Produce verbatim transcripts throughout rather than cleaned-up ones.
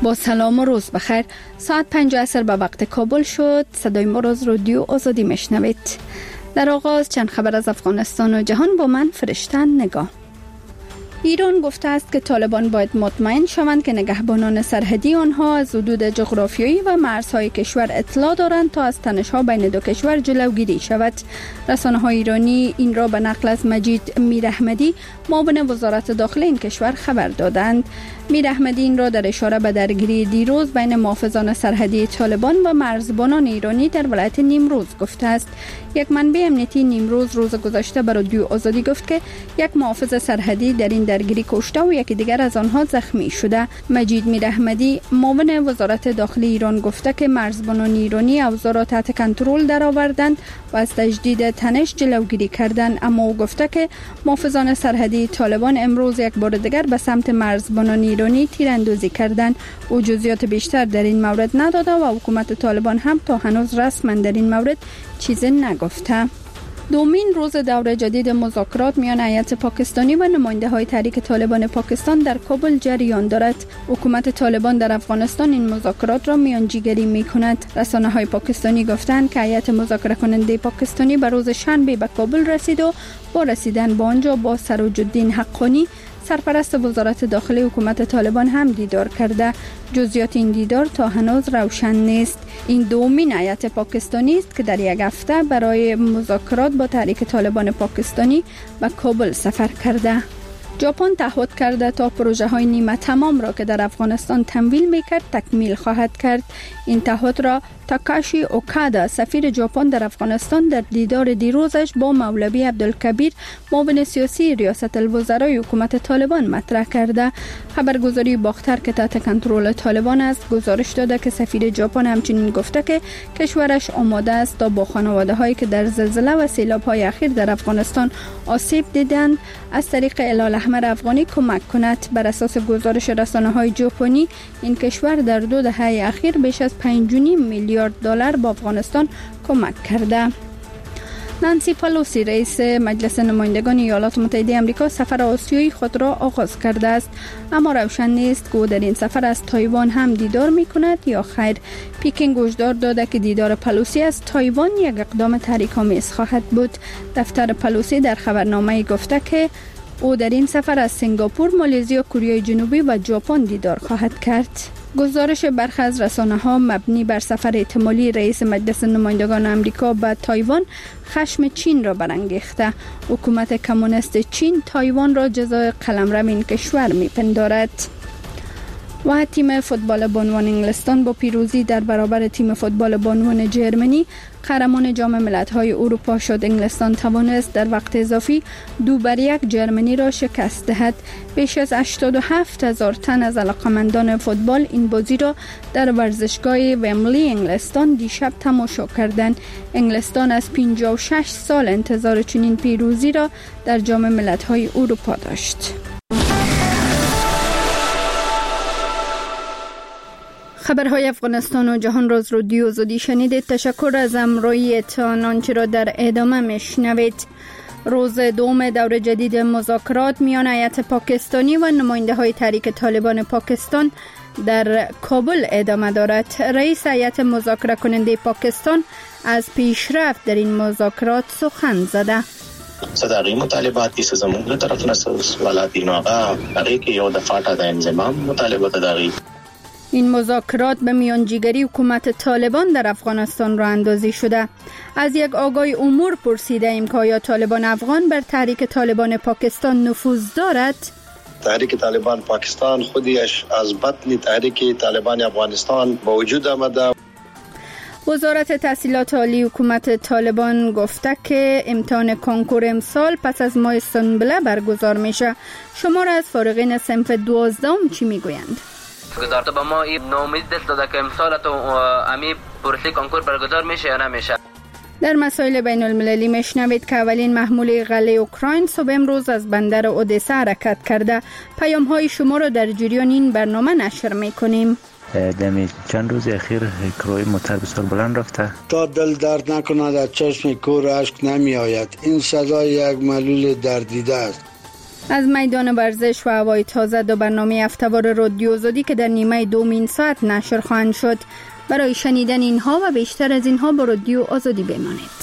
با سلام و روز بخیر. ساعت پنج عصر به وقت کابل شد. صدای ما از رادیو آزادی میشنوید. در آغاز چند خبر از افغانستان و جهان با من فرشته نگاه. ایران گفته است که طالبان باید مطمئن شوند که نگهبانان سرحدی آنها از حدود جغرافیایی و مرزهای کشور اطلاع دارند تا از تنش‌ها بین دو کشور جلوگیری شود. رسانه‌های ایرانی این را به نقل از مجید میراحمدی، معاون وزارت داخلی این کشور خبر دادند. میراحمدی این را در اشاره به درگیری دیروز بین محافظان سرحدی طالبان و مرزبانان ایرانی در ولایت نیمروز گفته است. یک منبع امنیتی نیمروز روز گذشته به رادیو آزادی گفت که یک محافظ سرحدی در این درگیری کشته و یکی دیگر از آنها زخمی شده. مجید میراحمدی، معاون وزارت داخلی ایران گفته که مرزبانان ایرانی اوضاع را تحت کنترل درآوردند و از تجدید تنش جلوگیری کردند، اما او گفته که محافظان سرحدی طالبان امروز یک بار دیگر به سمت مرزبانان ایرانی تیراندازی کردند. او جزئیات بیشتر در این مورد نداده و حکومت طالبان هم تا هنوز رسما در این مورد چیزی نگفته. دومین روز دور جدید مذاکرات میان هیئت پاکستانی و نماینده های تحریک طالبان پاکستان در کابل جریان دارد. حکومت طالبان در افغانستان این مذاکرات را میانجیگری می کند. رسانه های پاکستانی گفتند که هیئت مذاکره کننده پاکستانی به روز شنبه به کابل رسید و با رسیدن به آنجا با سروج الدین حقانی، سرپرست وزارت داخلی حکومت طالبان هم دیدار کرده. جزئیات این دیدار تا هنوز روشن نیست. این دومین هیئت پاکستانی است که در یک هفته برای مذاکرات با تحریک طالبان پاکستانی به کابل سفر کرده. ژاپن تعهد کرده تا پروژه های نیمه تمام را که در افغانستان تمویل میکرد تکمیل خواهد کرد. این تعهد را تاکاشی اوکادا، سفیر ژاپن در افغانستان، در دیدار دیروزش با مولوی عبدالکبیر، معاون سیاسی ریاست الوزرای حکومت طالبان مطرح کرده. خبرگزاری باختر که تحت کنترل طالبان است گزارش داده که سفیر ژاپن همچنین گفته که کشورش آماده است تا با خانواده هایی که در زلزله و سیلاب های اخیر در افغانستان آسیب دیدند از طریق هلال احمر افغانی کمک کند. بر اساس گزارش رسانه های ژاپنی این کشور در دو دهه اخیر بیش از پنج و نیم میلیارد دلار با افغانستان کمک کرده. نانسی پلوسی، رئیس مجلس نمایندگان ایالات متحده آمریکا، سفر آسیایی خود را آغاز کرده است، اما روشن نیست که او در این سفر از تایوان هم دیدار می کند یا خیر. پیکینگ هشدار داده که دیدار پلوسی از تایوان یک اقدام تحریک‌آمیز خواهد بود. دفتر پلوسی در خبرنامه گفته که او در این سفر از سنگاپور، مالزی، کره جنوبی و ژاپن دیدار خواهد کرد. گزارش برخی از رسانه‌ها مبنی بر سفر احتمالی رئیس مجلس نمایندگان آمریکا به تایوان خشم چین را برانگیخته. حکومت کمونیست چین تایوان را جزای قلمرو این کشور می‌پندارد. و تیم فوتبال بانوان انگلستان با پیروزی در برابر تیم فوتبال بانوان جرمنی قهرمان جام ملت‌های اروپا شد. انگلستان توانست در وقت اضافی دو بر یک جرمنی را شکست دهد. بیش از هشتاد و هفت هزار تن از علاقه‌مندان فوتبال این بازی را در ورزشگاه ومبلی انگلستان دیشب تماشا کردند. انگلستان از پنجاه و شش سال انتظار چنین پیروزی را در جام ملت‌های اروپا داشت. خبرهای افغانستان و جهان را از رادیو آزادی شنیدید. تشکر از همراهیتان. آنچه را در ادامه میشنوید. روز دوم دور جدید مذاکرات میان هیئت پاکستانی و نماینده های تحریک طالبان پاکستان در کابل ادامه دارد. رئیس هیئت مذاکره کننده پاکستان از پیشرفت در این مذاکرات سخن زده. صداقی مطالباتی سے زمونږ طرف نه سوالات نو هغه هغه کې یو د فاټا د انضمام مطالبه دغی. این مذاکرات به میانجیگری حکومت طالبان در افغانستان راه اندازی شده. از یک آگاه امور پرسیده ایم که آیا طالبان افغان بر تحریک طالبان پاکستان نفوذ دارد؟ تحریک طالبان پاکستان خودش از بطن تحریک طالبان افغانستان با وجود آمده. وزارت تحصیلات عالی حکومت طالبان گفته که امتحان کنکور امسال پس از ماه سنبله برگزار میشه. شمار از فارغین صنف دوازدهم چی میگویند؟ گزارده با ما این نومید دست داده که امسال تو امی پرسی کنکور برگزار میشه یا نمیشه. در مسائل بین المللی میشنوید که اولین محموله غله اوکراین صبح امروز از بندر اودسا حرکت کرده. پیام های شما را در جریان این برنامه نشر میکنیم. دمی چند روز اخیر کروی موتر بسیار بلند رفته. تا دل درد نکند از چشم کور اشک نمی آید. این سزای یک معلول دردیده است. از میدان ورزش و هوای تازه دو برنامه هفته‌وار رادیو آزادی که در نیمه دومین ساعت نشر خواهند شد. برای شنیدن اینها و بیشتر از اینها با رادیو آزادی بمانید.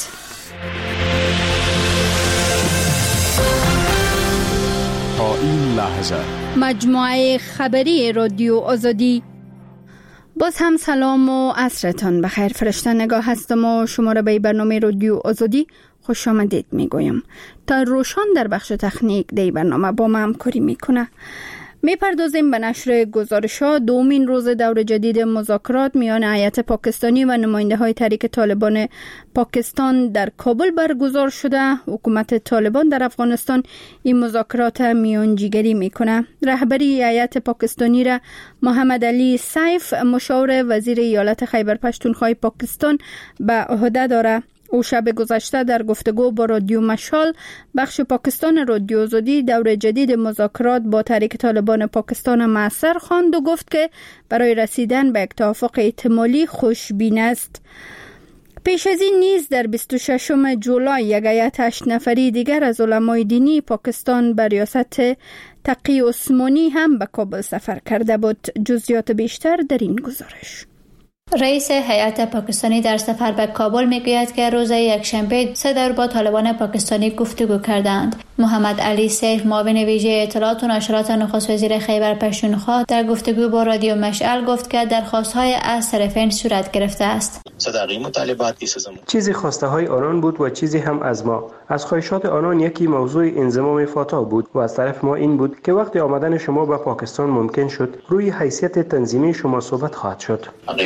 تا این لحظه مجموعه خبری رادیو آزادی. باز هم سلام و عصرتان بخیر. فرشته نگاه هستم و شما را به برنامه رادیو آزادی خوش آمدید میگویم. تا روشان در بخش تکنیک دی برنامه با ما همکاری میکنه. میپردازیم به نشر گزارش‌ها. دومین روز دور جدید مذاکرات میان هیئت پاکستانی و نماینده های تحریک طالبان پاکستان در کابل برگزار شده. حکومت طالبان در افغانستان این مذاکرات میانجیگری میکنه. رهبری هیئت پاکستانی را محمد علی سیف، مشاور وزیر ایالت خیبر پختونخوا پاکستان، به عهده داره. او شب گذشته در گفتگو با رادیو مشال بخش پاکستان رادیو آزادی دور جدید مذاکرات با تحریک طالبان پاکستان مؤثر خواند و گفت که برای رسیدن به یک توافق احتمالی خوشبین است. پیش از این نیز در بیست و ششم جولای یک هیئت هشت نفری دیگر از علمای دینی پاکستان به ریاست تقی عثمانی هم به کابل سفر کرده بود. جزئیات بیشتر در این گزارش. رئیس هیئت پاکستانی در سفر به کابل میگوید که روز یکشنبه سه دور با طالبان پاکستانی گفتگو کردند. محمد علی سیف، معاون ویژه اطلاعات و نشرات نخست وزیر خیبر پختونخوا، در گفتگو با رادیو مشعل گفت که درخواست‌های از طرفین صورت گرفته است. چیزی خواسته های آنان بود و چیزی هم از ما. از خواهشات آنان یکی موضوع انضمام فاتا بود و از طرف ما این بود که وقتی آمدن شما به پاکستان ممکن شد، روی حیثیت تنظیمی شما صحبت خواهد شد.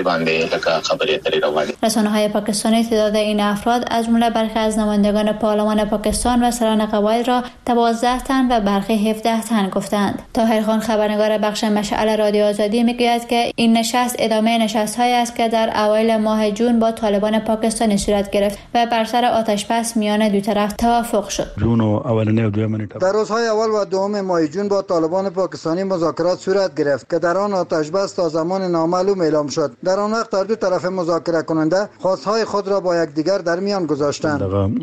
رسانه‌های پاکستانی تعداد این افراد از جمله برخی از نمایندگان پارلمان پاکستان و سران قبایل را دوازده تن و برخی هفده تن گفتند. طاهر خان، خبرنگار بخش مشعل رادیو آزادی، میگوید که این نشست ادامه نشست‌هایی است که در اوایل ماه جون با طالبان پاکستانی صورت گرفت و بر سر آتش‌بس میان دو طرف توافق شد. جون و اولنی و دومین در روزهای اول و دوم ماه جون با طالبان پاکستانی مذاکرات صورت گرفت که در آن آتش‌بس تا زمان نامعلوم اعلام شد. در آن وقت هر دو طرف مذاکره کننده خواستهای خود را با یکدیگر در میان گذاشتند.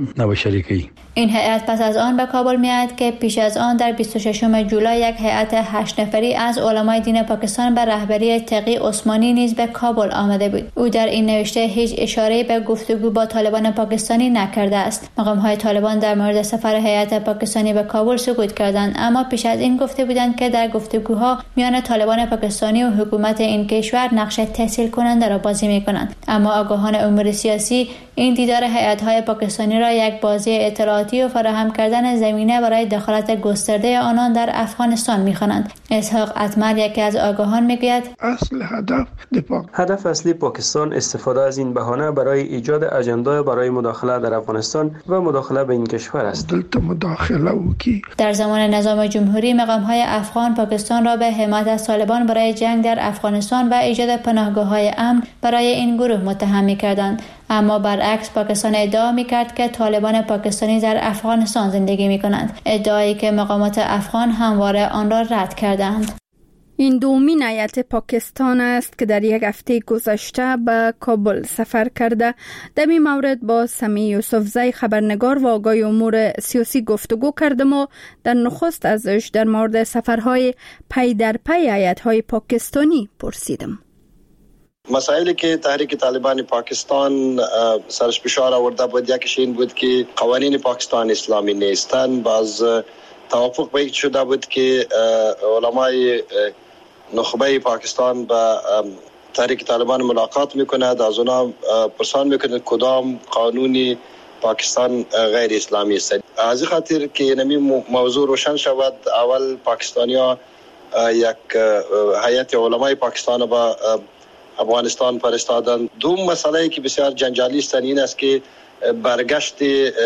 این هیئت پس از آن به کابل میاد که پیش از آن در بیست و ششم جولای یک هیئت هشت نفری از علمای دین پاکستان به رهبری تقی عثمانی نیز به کابل آمده بود. او در این نوشته هیچ اشاره به گفتگو با طالبان پاکستانی نکرده است. مقام‌های طالبان در مورد سفر هیئت پاکستانی به کابل سکوت کردند، اما پیش از این گفته بودند که در گفتگوها میان طالبان پاکستانی و حکومت این کشور نقش تسهیل کننده را بازی می‌کنند. اما آگاهان امور سیاسی این دیدار هیئت‌های پاکستانی را یک بازی اطلاعاتی و فراهم کردن زمینه برای دخالت گسترده آنان در افغانستان می‌خوانند. اسحاق اتمر، یکی از آگاهان، میگوید اصل هدف دفاع. هدف اصلی پاکستان استفاده از این بهانه برای ایجاد اجندا برای مداخله در افغانستان و مداخله به این کشور است. در زمان نظام جمهوری مقام‌های افغان پاکستان را به حمایت از طالبان برای جنگ در افغانستان و ایجاد پناهگاه‌های امن برای این گروه متهم می‌کردند. اما برعکس پاکستان ادعا می‌کرد که طالبان پاکستانی در افغانستان زندگی می‌کنند، ادعایی که مقامات افغان همواره آن را رد کردند. این دومین هیئت پاکستان است که در یک هفته گذشته به کابل سفر کرده. در این مورد با سمیع یوسفزی، خبرنگار و آگاه امور سیاسی گفتگو کردم و در نخست ازش در مورد سفرهای پی در پی هیئت‌های پاکستانی پرسیدم. مسائلی که تحریک طالبان پاکستان سرش فشار آورده بود، یکیش این بود که قوانین پاکستان اسلامی نیستند. باز توافق به این شده بود که علمای نخبه پاکستان با تحریک طالبان ملاقات میکند، از اونا پرسان میکند کدام قانونی پاکستان غیر اسلامی است. از این خاطر که نمی موضوع روشن شود، اول پاکستانیا یک هیئت علمای پاکستان با افغانستان فرستادند. دوم مسئله که بسیار جنجالی است این است که برگشت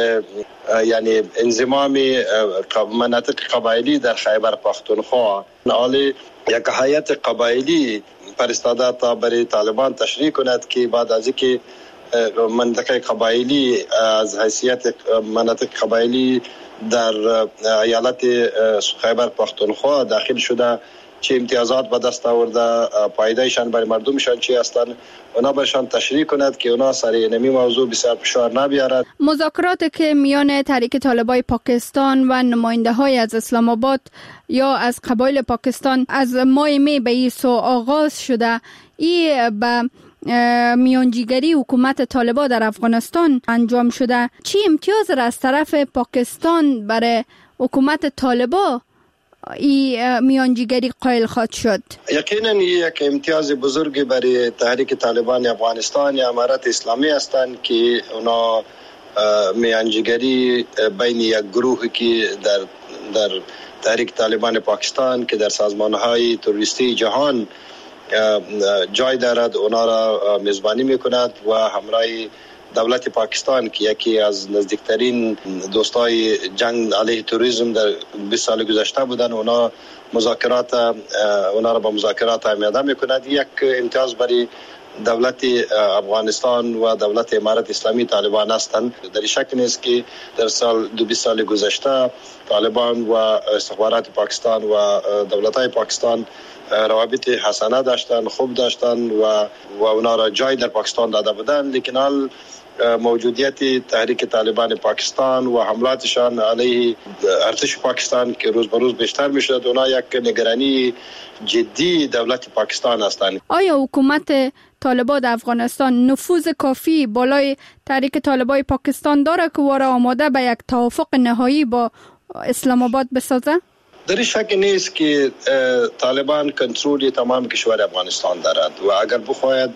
یعنی انضمام مناطق قبایلی در خیبر پختونخوا، حالی یک هیئت قبایلی فرستاده تا برای طالبان تشریح کند که بعد از اینکه منطقه قبایلی از حیثیت مناطق قبایلی در ایالت خیبر پختونخوا داخل شده، چه امتیازات به دست آورده، پایدهشان برای مردمشان چی هستند، اونا برشان تشریح کند که اونا سر نمی موضوع بسیار فشار نبیارد. مذاکرات که میان تحریک طالبان پاکستان و نماینده های از اسلام آباد یا از قبایل پاکستان از ماه می به این سو آغاز شده، ای به میانجیگری حکومت طالبان در افغانستان انجام شده. چی امتیاز را از طرف پاکستان برای حکومت طالبان این میانجیگری قائل خواهد شد؟ یقینا یک امتیاز بزرگی برای تحریک طالبان افغانستان یا امارت اسلامی هستند که اونا میانجیگری بین یک گروهی که در در تحریک طالبان پاکستان که در سازمان‌های تروریستی جهان جای دارد، اونا را میزبانی میکند و همراه دولت پاکستان که یکی از نزدیکترین دوستای جنگ علیه تروریسم در بیست سال گذشته بودن، اونا مذاکرات اونا را با مذاکرات آماده میکند. یک امتیاز برای دولت افغانستان و دولت امارت اسلامی طالبان هستند. در شک نیست که در سال دو بیست سال گذشته طالبان و استخبارات پاکستان و دولت‌های پاکستان روابط حسنه داشتن، خوب داشتن و و اونا را جای در پاکستان داده بودند. لیکن حال موجودیت تحریک طالبان پاکستان و حملاتشان علیه ارتش پاکستان که روز به روز بیشتر میشد، اونا یک نگرانی جدی دولت پاکستان هستند. آیا حکومت طالبان افغانستان نفوذ کافی بالای تحریک طالبان پاکستان داره که واره آماده به یک توافق نهایی با اسلام آباد بسازه؟ در شک نیست که طالبان کنترل تمام کشور افغانستان دارد و اگر بخواهد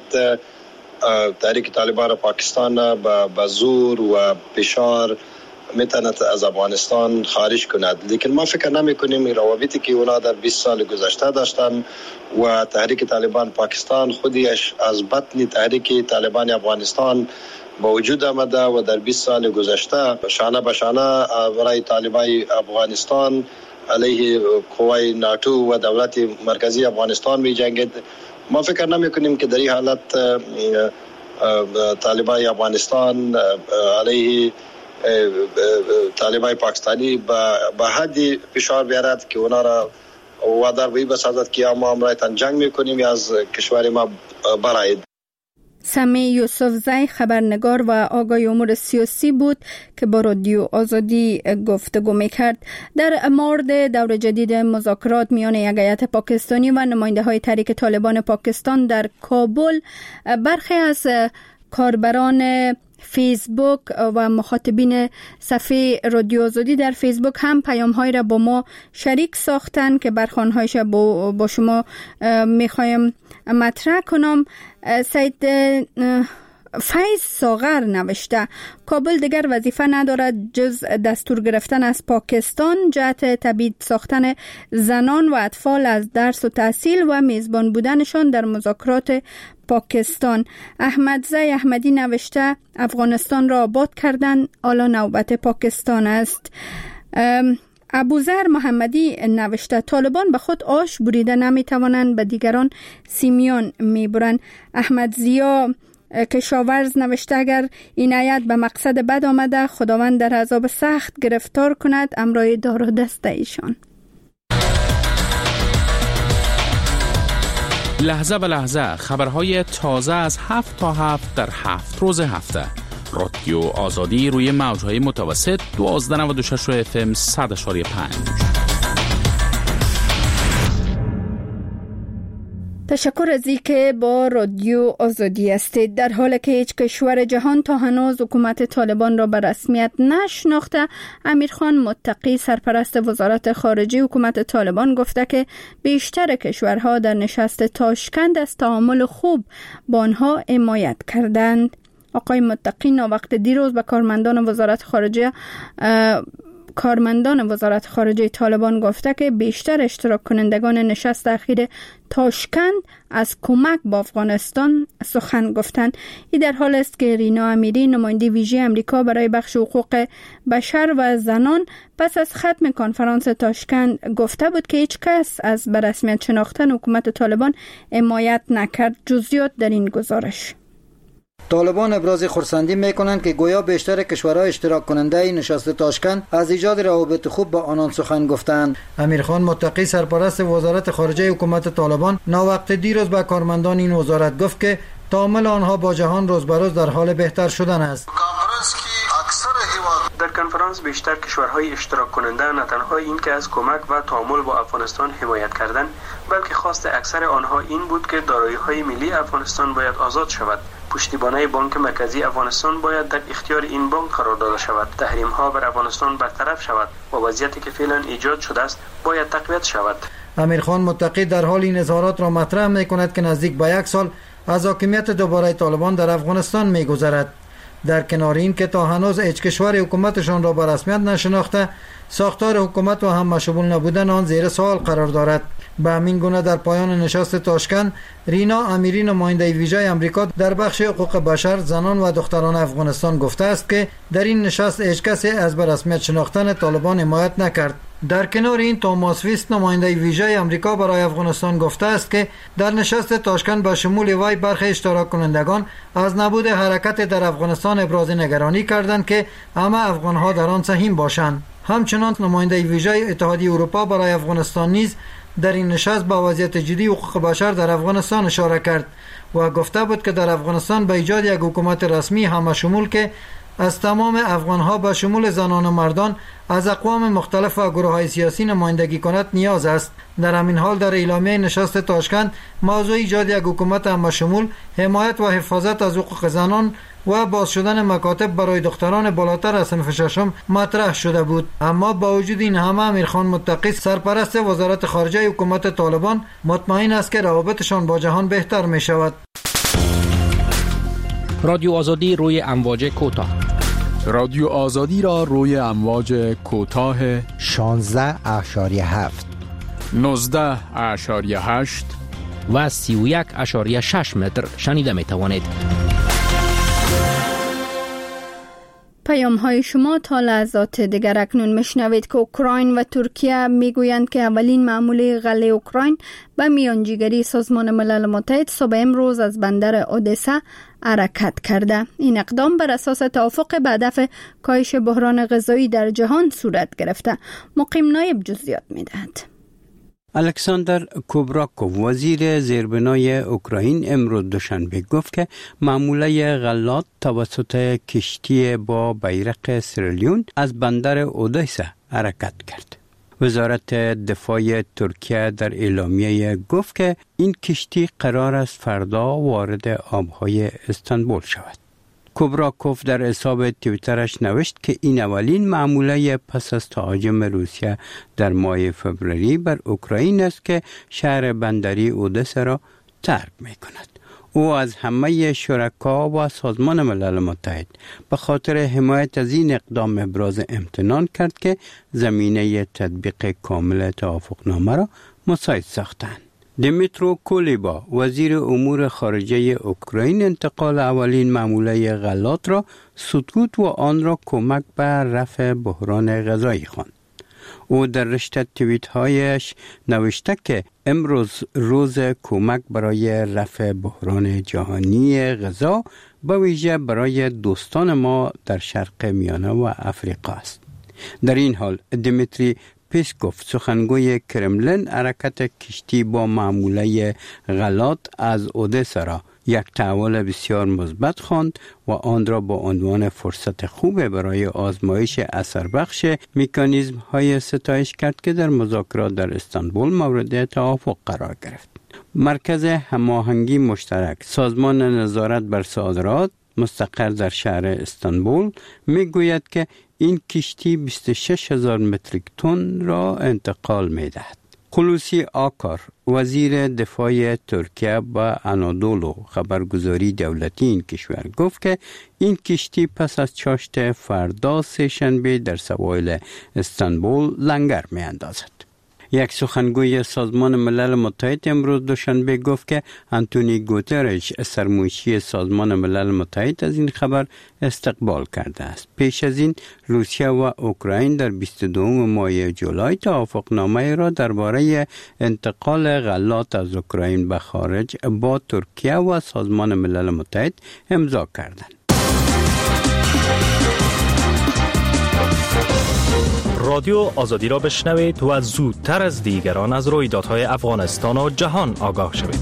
تحریک طالبان پاکستان با زور و فشار میتواند از افغانستان خارج کند. لیکن ما فکر نمی کنیم روابطی که اونا در بیست سال گذشته داشتن و تحریک طالبان پاکستان خودش از بطن تحریک طالبان افغانستان با وجود آمده و در بیست سال گذشته شانه به شانه برای طالبان افغانستان علیه قوای ناتو و دولت مرکزی افغانستان می جنگید. ما فکر نمی کنیم که در این حالت طالبان افغانستان علیه طالبان پاکستانی به حدی فشار بیارد که اونا را وادار به این بسازد که ما امرایتان جنگ میکنیم یا از کشور ما براید. سمی یوسفزی خبرنگار و آگاه امور سیاسی بود که با رادیو آزادی گفتگو میکرد. در مورد دور جدید مذاکرات میان یک هیئت پاکستانی و نماینده های تحریک طالبان پاکستان در کابل، برخی از کاربران فیسبوک و مخاطبین صفحه رادیو آزادی در فیسبوک هم پیام های را با ما شریک ساختن که برخوانهایش با, با شما میخوایم مطرح کنم. سید فیض ساغر نوشته: کابل دیگر وظیفه ندارد جز دستور گرفتن از پاکستان جهت تبعید ساختن زنان و اطفال از درس و تحصیل و میزبان بودنشان در مذاکرات پاکستان. احمدزی احمدی نوشته: افغانستان را آباد کردن، حالا نوبت پاکستان است. ابوذر محمدی نوشته: طالبان به خود آش بریده نمیتوانند، به دیگران سیمیان میبرند. احمد زیا کشاورز نوشته: اگر این هیئت به مقصد بد آمده، خداوند در عذاب سخت گرفتار کند امرای دار و دست ایشان. لحظه به لحظه خبرهای تازه از هفت تا هفت در هفت روز هفته. رادیو آزادی روی موجهای متوسط دوازده و نود و شش اف ام صد اشاری پنج. تشکر از اینکه با رادیو آزادی هستید. در حالی که هیچ کشور جهان تا هنوز حکومت طالبان را به رسمیت نشناخته، امیرخان متقی سرپرست وزارت خارجه حکومت طالبان گفته که بیشتر کشورها در نشست تاشکند از تعامل خوب با آنها حمایت کردند. آقای متقی ناوقت دیروز به کارمندان وزارت خارجه کارمندان وزارت خارجه طالبان گفته که بیشتر اشتراک کنندگان نشست اخیر تاشکند از کمک با افغانستان سخن گفتند. این در حال است که رینا امیری نماینده ویژه امریکا برای بخش حقوق بشر و زنان پس از ختم کنفرانس تاشکند گفته بود که هیچ کس از به رسمیت شناختن حکومت طالبان حمایت نکرد. جزئیات در این گزارش. طالبان ابراز خرسندی میکنند که گویا بیشتر کشورهای اشتراک کننده نشست تاشکند از ایجاد روابط خوب با آنان سخن گفتند. امیرخان متقی سرپرست وزارت خارجه حکومت طالبان ناوقت دیروز به کارمندان این وزارت گفت که تعامل آنها با جهان روز به روز در حال بهتر شدن است. در کنفرانس بیشتر کشورهای اشتراک کننده نه تنها این که از کمک و تعامل با افغانستان حمایت کردند، بلکه خواست اکثر آنها این بود که دارایی‌های ملی افغانستان باید آزاد شود. پشتیبانی بانک مرکزی افغانستان باید در اختیار این بانک قرار داده شود. تحریم‌ها بر افغانستان برطرف شود و وضعیتی که فعلا ایجاد شده است باید تقویت شود. امیرخان متقی در حال این اظهارات را مطرح می‌کند که نزدیک به یک سال از حاکمیت دوباره طالبان در افغانستان می‌گذرد. در کنار این که تا هنوز هیچ کشور حکومتشان را به رسمیت نشناخته، ساختار حکومت و هم مشمول نبودن آن زیر سوال قرار دارد. به همین گونه در پایان نشست تاشکند، رینا امیری نماینده ویژه آمریکا در بخش حقوق بشر، زنان و دختران افغانستان گفته است که در این نشست هیچ کسی از به رسمیت شناختن طالبان حمایت نکرد. در کنار این توماس ویست نماینده ویژه آمریکا برای افغانستان گفته است که در نشست تاشکند به شمول وی برخی اشتراک کنندگان از نبود حرکت در افغانستان ابراز نگرانی کردند که همه افغانها در آن سهیم باشند. همچنان نماینده ویژه اتحادیه اروپا برای افغانستان نیز در این نشست با وضعیت جدی حقوق بشر در افغانستان اشاره کرد و گفته بود که در افغانستان به ایجاد یک حکومت رسمی همه شمول که از تمام افغانها به شمول زنان و مردان از اقوام مختلف و گروه‌های سیاسی نمایندگی کند نیاز است. در همین حال در اعلامیه نشست تاشکند موضوع ایجاد یک حکومت همه شمول، حمایت و حفاظت از حقوق زنان و باز شدن مکاتب برای دختران بالاتر از صنف ششم مطرح شده بود. اما با وجود این همه امیرخان متقی سرپرست وزارت خارجه حکومت طالبان مطمئن است که روابطشان با جهان بهتر می شود. رادیو آزادی روی امواج کوتاه. رادیو آزادی را روی امواج کوتاه شانزده اشاریه هفت، نوزده اشاریه هشت و سی و یک اشاریه شش متر شنیده می توانید. پیام های شما تا لحظات دیگر اکنون میشنوید که اوکراین و ترکیه میگویند که اولین معموله غله اوکراین به میانجیگری سازمان ملل متحد صبح امروز از بندر اودسا حرکت کرده. این اقدام بر اساس توافق به هدف کاهش بحران غذایی در جهان صورت گرفته. مقیم نایب جزئیات میدهد. الکساندر کوبراکوف وزیر زیربنای اوکراین امروز دوشنبه گفت که معموله غلات توسط کشتی با بیرق سیرالیون از بندر اودسا حرکت کرد. وزارت دفاع ترکیه در اعلامیه گفت که این کشتی قرار است فردا وارد آبهای استانبول شود. کوبراکوف در حساب توییترش نوشت که این اولین معموله پس از تهاجم روسیه در ماه فوریه بر اوکراین است که شهر بندری اودسا را ترک می کند. او از همه شرکا و سازمان ملل متحد به خاطر حمایت از این اقدام ابراز امتنان کرد که زمینه تطبیق کامل توافقنامه را مساعد ساختند. دمیترو کولیبا وزیر امور خارجه اوکراین انتقال اولین معموله غلات را سکوت و آن را کمک به رفع بحران غذایی خواند. او در رشته توییت هایش نوشته که امروز روز کمک برای رفع بحران جهانی غذا به ویژه برای دوستان ما در شرق میانه و افریقا است. در این حال دمیتری پیسکوف سخنگوی کرملین حرکت کشتی با معموله غلات از اودسا را یک تحول بسیار مثبت خواند و آن را با عنوان فرصت خوب برای آزمایش اثر بخش مکانیزم های ستایش کرد که در مذاکرات در استانبول مورد توافق قرار گرفت. مرکز هماهنگی مشترک سازمان نظارت بر صادرات مستقر در شهر استانبول میگوید که این کشتی بیست و شش هزار متریک تن را انتقال می‌دهد. خلوصی آکار وزیر دفاع ترکیه با انادولو خبرگزاری دولتی این کشور گفت که این کشتی پس از چاشت فردا سه‌شنبه در سواحل استانبول لنگر می‌اندازد. یک سخنگوی سازمان ملل متحد امروز دوشنبه گفت که آنتونی گوترش سرمنشی سازمان ملل متحد از این خبر استقبال کرده است. پیش از این روسیه و اوکراین در بیست و دوم ماه جولای توافقنامه را درباره انتقال غلات از اوکراین به خارج با ترکیه و سازمان ملل متحد امضا کردند. رادیو آزادی را بشنوید و زودتر از دیگران از رویدادهای افغانستان و جهان آگاه شوید.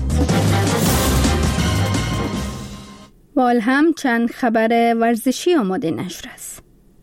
وال هم چند خبر ورزشی آماده نشر است.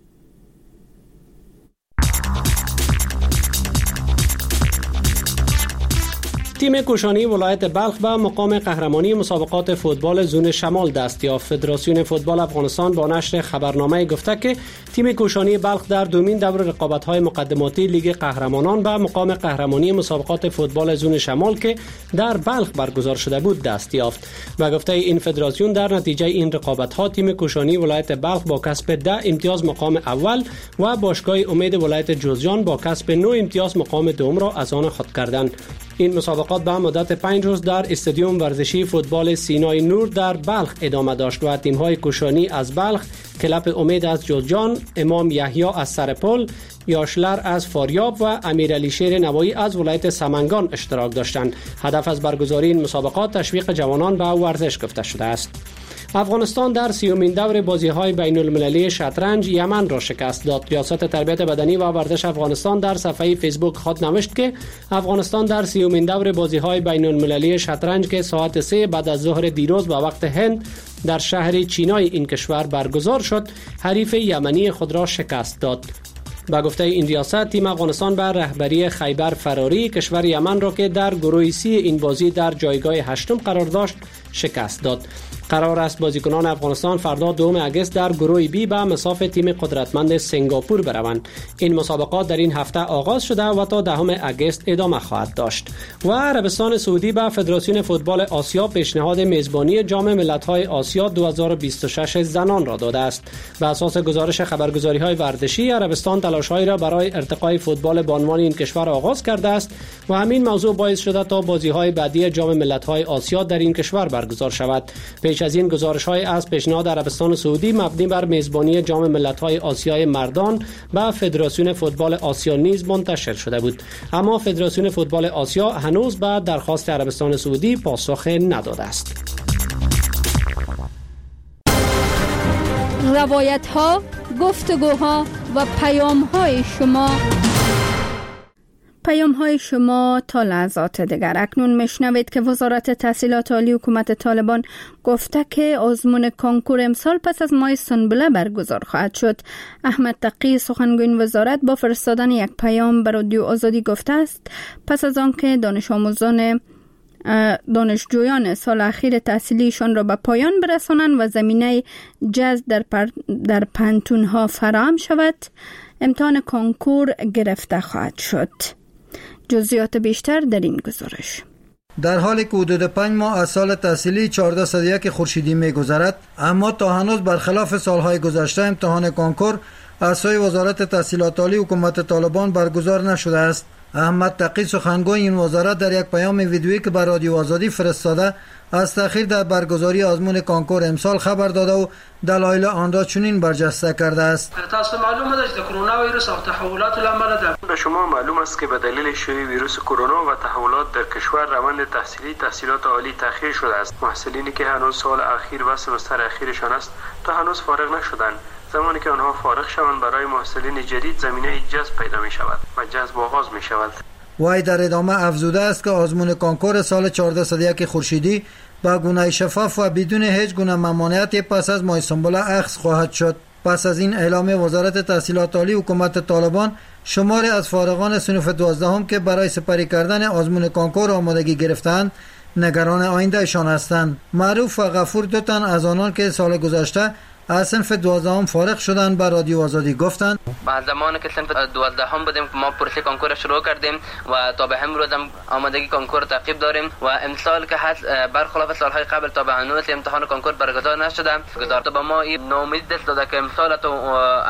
تیم کوشانی ولایت بلخ به مقام قهرمانی مسابقات فوتبال زون شمال دست یافت. فدراسیون فوتبال افغانستان با نشر خبرنامه گفته که تیم کوشانی بلخ در دومین دور رقابت‌های مقدماتی لیگ قهرمانان به مقام قهرمانی مسابقات فوتبال زون شمال که در بلخ برگزار شده بود دست یافت. و گفته این فدراسیون در نتیجه این رقابت‌ها تیم کوشانی ولایت بلخ با کسب ده امتیاز مقام اول و باشگاه امید ولایت جوزجان با کسب نه امتیاز مقام دوم را از آن خود کردند. این مسابقات به مدت پنج روز در استادیوم ورزشی فوتبال سینای نور در بلخ ادامه داشت و تیم‌های کوشانی از بلخ، کلب امید از جوزجان، امام یحیی از سرپل، یاشلر از فاریاب و امیرعلی شیر نوایی از ولایت سمنگان اشتراک داشتند. هدف از برگزاری این مسابقات تشویق جوانان به ورزش گفته شده است. افغانستان در سیومین دور بازی‌های بین‌المللی شطرنج یمن را شکست داد. ریاست تربیت بدنی و ورزش افغانستان در صفحه فیسبوک خود نوشت که افغانستان در سیومین دور بازی‌های بین‌المللی شطرنج که ساعت سه بعد از ظهر دیروز به وقت هند در شهر چینای این کشور برگزار شد، حریف یمنی خود را شکست داد. با گفته این ریاست، تیم افغانستان بر رهبری خیبر فراری کشور یمن را که در گروه سی این بازی در جایگاه هشتم قرار داشت شکست داد. قرار است بازیکنان افغانستان فردا دوم اگست در گروه بی به مصاف تیم قدرتمند سنگاپور بروند. این مسابقات در این هفته آغاز شده و تا دهم اگست ادامه خواهد داشت. و عربستان سعودی به فدراسیون فوتبال آسیا پیشنهاد میزبانی جام ملت‌های آسیا دو هزار و بیست و شش زنان را داده است. بر اساس گزارش خبرگزاری‌های ورزشی، عربستان تلاش‌هایی را برای ارتقای فوتبال به عنوان این کشور آغاز کرده است و همین موضوع باعث شده تا بازی‌های بعدی جام ملت‌های آسیا در این کشور برگزار شود. پیش از این گزارش‌های از پیشنهاد عربستان سعودی مبنی بر میزبانی جام ملت‌های آسیای مردان به فدراسیون فوتبال آسیا نیز منتشر شده بود، اما فدراسیون فوتبال آسیا هنوز به درخواست عربستان سعودی پاسخ نداده است. روایت‌ها، گفتگوها و پیام‌های شما پیام های شما تا لحظات دیگر. اکنون میشنوید که وزارت تحصیلات عالی حکومت طالبان گفته که آزمون کنکور امسال پس از ماه سنبله برگزار خواهد شد. احمد تقی سخنگوی وزارت با فرستادن یک پیام به رادیو آزادی گفته است پس از آنکه دانش آموزان دانشجویان سال اخیر تحصیلیشان را به پایان برسانند و زمینه جذب در, پر... در پانتون‌ها فراهم شود، امتحان کنکور گرفته خواهد شد. جزئیات بیشتر در این گزارش. در حالی که حدود پنج ماه از سال تحصیلی چهارده صد و یک خورشیدی می‌گذرد، اما تا هنوز برخلاف سالهای گذشته امتحان کنکور از سوی وزارت تحصیلات عالی حکومت طالبان برگزار نشده است. احمد تقی سخنگوی این وزارت در یک پیام ویدیویی که به رادیو آزادی فرستاده از تأخیر در برگزاری آزمون کنکور امسال خبر داده و دلایل آن را چنین برجسته کرده است. تاسو معلومه ده که کرونا ویروس او تحولات العمل ده. به شما معلوم است که به دلیل شیوع ویروس کرونا و تحولات در کشور روند تحصیلی تحصیلات عالی تأخیر شده است. محصلینی که هنوز سال اخیر و سمستر اخیرشان است تا هنوز فارغ نشدند. زمانی که آنها فارغ شوند برای محصلین جدید زمینه جذب پیدا می شود و جذب آغاز می شود. وای در ادامه افزوده است که آزمون کنکور سال چهارده صد و یک خورشیدی با گونه شفاف و بدون هیچ گونه ممانعتی پس از ماه سنبله اخذ خواهد شد. پس از این اعلام وزارت تحصیلات عالی حکومت طالبان، شماری از فارغان صنف دوازدهم که برای سپری کردن آزمون کنکور آمادگی گرفتند نگران آیندهشان هستند. معروف و غفور دو تن از آنان که سال گذشته از صنف دوازدهم فارغ شدن به رادیو آزادی گفتند بعد زمانی که صنف دوازدهم بودیم ما پروسه کنکور شروع کردیم و تا به امروز هم آمادگی کنکور تعقیب داریم و امسال که هست برخلاف سالهای قبل تا به هنوز امتحان کنکور برگزار نشده. گزارش به ما این نومید دست داده که امسال تو امی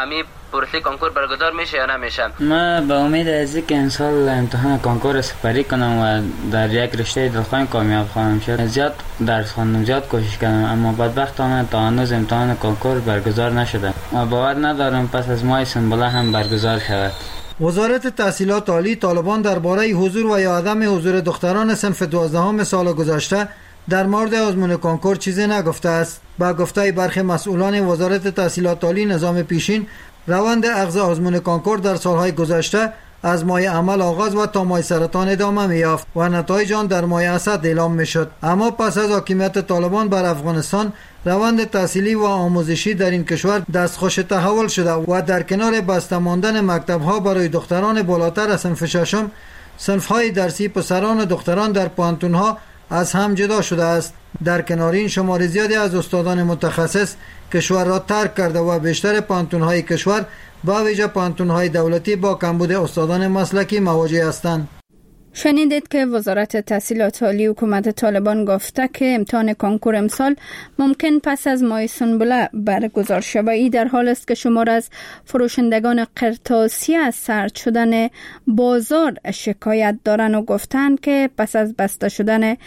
پروسه کنکور برگزار میشه یا نمیشه؟ من به امید از اینکه این سال امتحان کنکور سپری کنم و در یک رشته دلخواهی کامیاب خواهم شد. زیاد درس خواندم، زیاد کوشش کردم، اما بدبختانه تا هنوز امتحان کنکور برگزار نشده و باور ندارم پس از ماه سنبله هم برگزار شود. وزارت تحصیلات عالی طالبان درباره حضور و یا عدم حضور دختران صنف دوازدهم سال گذشته در مورد آزمون کنکور چیزی نگفته است. با گفته برخی مسئولان وزارت تحصیلات عالی نظام پیشین، روند اخذ آزمون کنکور در سالهای گذشته از ماه عمل آغاز و تا ماه سرطان ادامه می‌یافت و نتایج آن در ماه اسد اعلام می‌شد. اما پس از حاکمیت طالبان بر افغانستان، روند تحصیلی و آموزشی در این کشور دستخوش تحول شده و در کنار بسته ماندن مکتب‌ها برای دختران بالاتر از صنف ششم، صنف‌های درسی پسران و دختران در پانتون‌ها از هم جدا شده است. در کنار این، شمار زیادی از استادان متخصص کشور را ترک کرده و بیشتر پانتون‌های کشور با ویژه پانتون‌های دولتی با کمبود استادان مسلکی مواجه هستند. شنیدید که وزارت تحصیلات عالی حکومت طالبان گفته که امتحان کنکور امسال ممکن پس از ماه سنبله برگزار شود. این در حال است که شمار از فروشندگان قرطاسی از سرد شدن بازار شکایت دارند و گفتند که پس از بسته شدن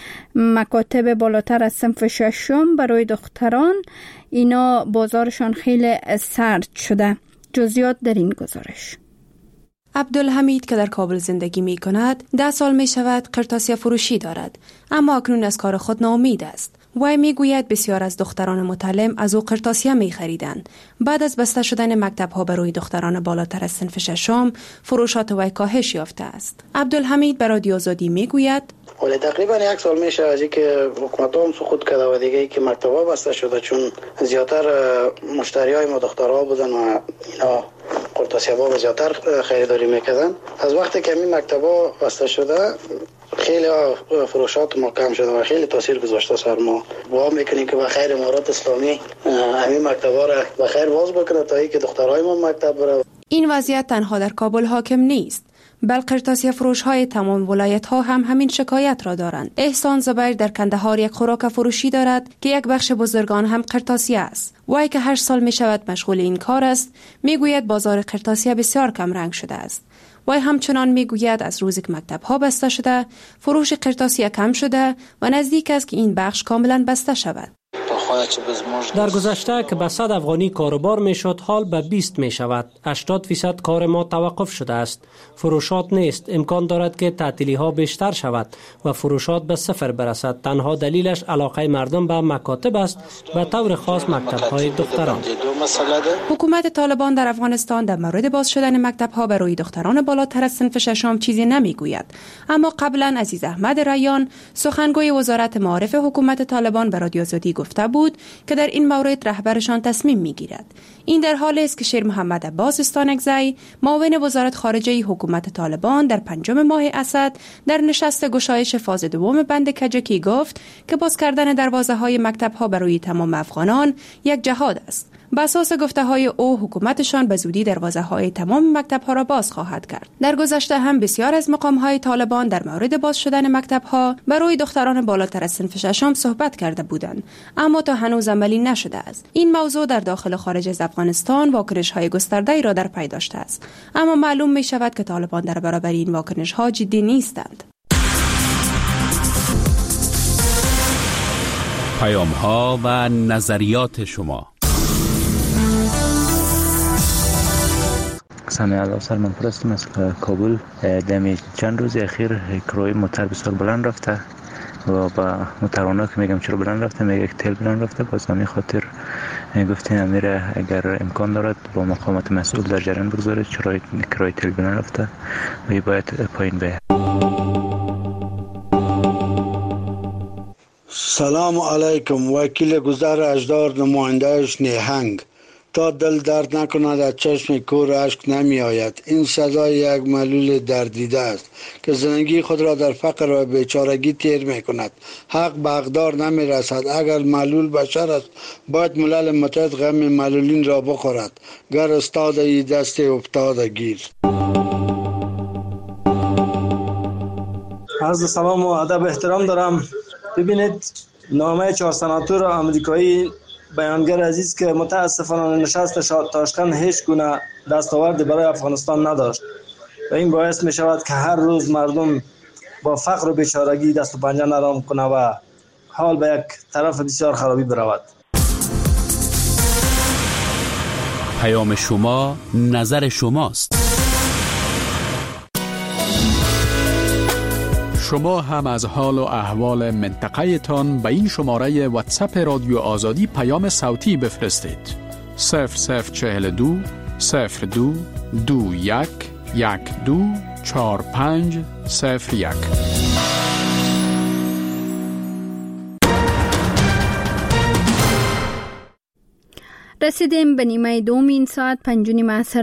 مکاتب بالاتر از صنف ششم برای دختران، اینا بازارشان خیلی سرد شده. جزئیات در این گزارش. عبدالحمید که در کابل زندگی می کند ده سال می شود قرطاسیه فروشی دارد، اما اکنون از کار خود ناامید است. وی می گوید بسیار از دختران متعلم از او قرطاسیه می خریدند. بعد از بسته شدن مکتب ها برای دختران بالاتر از صنف ششم، فروشات وی کاهش یافته است. عبدالحمید به رادیو آزادی می گوید ولی تقریبا یک سال میشه از اینکه حکومت هم سقوط کرده و دیگه ای که مکتب‌ها بسته شده، چون زیادتر مشتریای ما دخترها بودن و اینا قرطاسیه ها زیادتر خریداری میکردن. از وقتی که این مکتب‌ها بسته شده خیلی فروشات ما کم شده و خیلی تاثیر گذاشته سر ما. دعا میکنیم که بخیر امارات اسلامی همین مکتب‌ها را بخیر باز بکنه تا اینکه دخترای ما مکتب بره. این وضعیت تنها در کابل حاکم نیست، بل قرطاسیه فروش های تمام ولایت ها هم همین شکایت را دارند. احسان زبیر در کندهار یک خوراک فروشی دارد که یک بخش بزرگان هم قرطاسیه است. وی که هشت سال می شود مشغول این کار است، می گوید بازار قرطاسیه بسیار کم رنگ شده است. وی همچنان می گوید از روزی که مکتب ها بسته شده، فروش قرطاسیه کم شده و نزدیک است که این بخش کاملا بسته شود. در گذشته که به صد افغانی کاروبار می شد، حال به بیست می شود. هشتاد فیصد کار ما توقف شده است. فروشات نیست. امکان دارد که تعطیلی ها بیشتر شود و فروشات به صفر برسد. تنها دلیلش علاقه مردم به مکاتب است، به طور خاص مکتب های دختران. حکومت طالبان در افغانستان در مورد باز شدن مکتب ها برای دختران بالاتر از صنف ششم چیزی نمی گوید. اما قبلا عزیز احمد ریان، سخنگوی وزارت معارف حکومت طالبان، به رادیو آزادی گفته بود که در این مورد رهبرشان تصمیم میگیرد. این در حالی است که شیر محمد عباس استانکزی، معاون وزارت خارجه حکومت طالبان، در پنجم ماه اسد در نشست گشایش فاز دوم بند کجکی گفت که باز کردن دروازه های مکتب ها برای تمام افغانان یک جهاد است. بر اساس گفته های او، حکومتشان به زودی دروازه های تمام مکتب ها را باز خواهد کرد. در گذشته هم بسیار از مقام های طالبان در مورد باز شدن مکتب ها برای دختران بالاتر از صنف ششم صحبت کرده بودند، اما تا هنوز عملی نشده است. این موضوع در داخل و خارج از افغانستان واکنش های گسترده را در پی داشته است، اما معلوم می شود که طالبان در برابر این واکنش ها جدی نیستند. پیام ها و نظریات شما. سامی الله سر من پرستم از کابل. دمی چند روز اخیر کرای موتر بسیار بلند رفته و با موترانا که میگم چرا بلند رفته، میگه که تیل بلند رفته. باز همین خاطر گفتیم امیر اگر امکان دارد با مقامات مسئول در جریان بگذارید چرا کرای تیل بلند رفته و باید پایین بیاید. سلام علیکم. وکیل گذر اجدار، نمایندهش نیهنگ. تا دل درد نکند از چشم کور اشک نمی آید. این سزای یک معلول دردیده است که زندگی خود را در فقر و بیچارگی تیر می کند. حق به حقدار نمی رسد. اگر معلول بشر است باید ملل متحد غم معلولین را بخورد. گر استاد ای دست افتاده گیر. عرض سلام و ادب احترام دارم. ببینید، نامه چهار سناتور آمریکایی بیانگر عزیز که متاسفانه نشست تاشکند هیچ گونه دستاوردی برای افغانستان نداشت و این باعث می شود که هر روز مردم با فقر و بیچارگی دست و پنجه نرم کنه و حال به یک طرف بسیار خرابی برود. پیام شما نظر شماست. شما هم از حال و احوال منطقه تان به این شماره واتساپ رادیو آزادی پیام صوتی بفرستید. صفر صفر چهل دو صفر دو دو یک یک دو چهار پنج صفر یک. رسیدیم به نیمه دوم این ساعت پنج و نیم عصر